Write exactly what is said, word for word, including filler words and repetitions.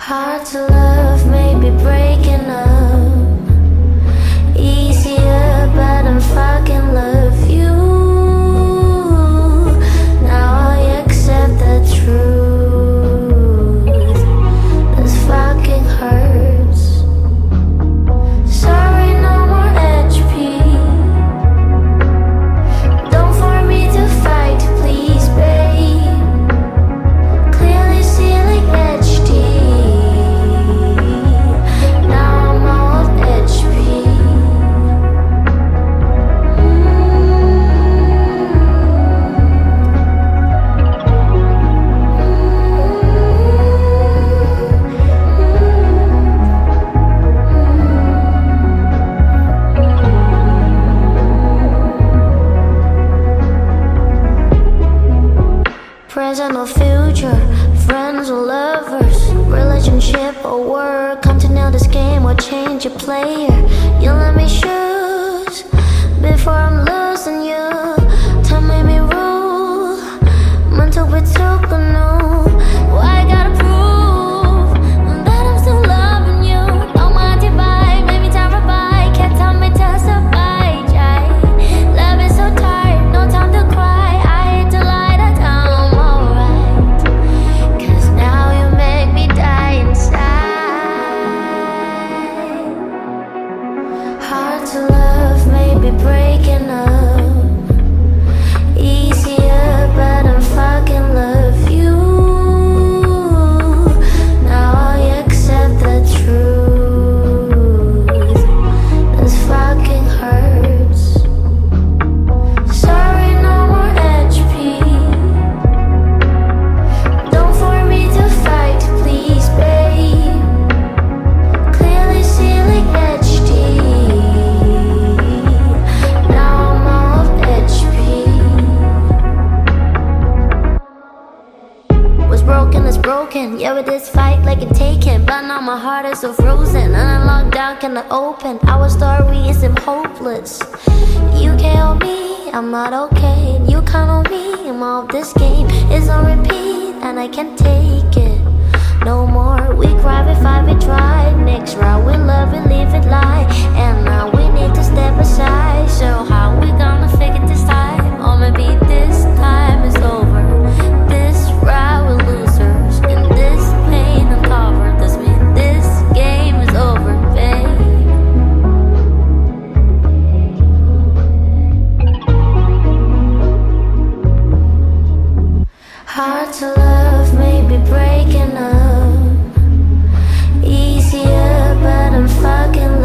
Hard to love, maybe breaking up easier, but I'm fucking love you. Now I accept the truth. This fucking hurts. Sorry, no more H P. Don't for me to fight, please, babe. Clearly see like H D. Now I'm off H P. Present or future, friends or lovers, relationship or work. Come to know this game or change your player. You let me choose before I'm losing you. Time made me rule. Mental we took a no. Why I gotta prove that I'm still loving you? Don't mind your vibe, made me terrified. Can't tell me to survive. Love is so tired, no time to cry. I hate to lie that I'm alright, 'cause now you make me die inside. Hard to love, maybe breaking up easier, but I'm fucking love you. Now I accept the truth. This fucking hurts. Sorry, no more H P. Don't for me to fight, please, babe. Clearly see like H D. Now I'm off H P. What's broken is broken. Yeah, with this fight like a taken, but now my heart is so frozen. And I'm locked down, cannot open. Our story is hopeless. You can't help me, I'm not okay. You count on me, I'm off this game. It's on repeat, and I can't take it no more. We cry, we fight, we try. Next round, we love it, leave it lie. And now we need to step aside. So how we gonna figure this time? Or maybe this time is over. This ride we're losers. In this pain uncovered, does mean this game is over, babe. Hard to love, maybe breaking up easier, but I'm fucking